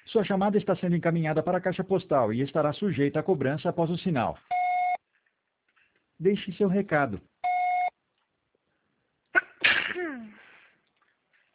Sua chamada está sendo encaminhada para a caixa postal e estará sujeita a cobrança após o sinal. Deixe seu recado.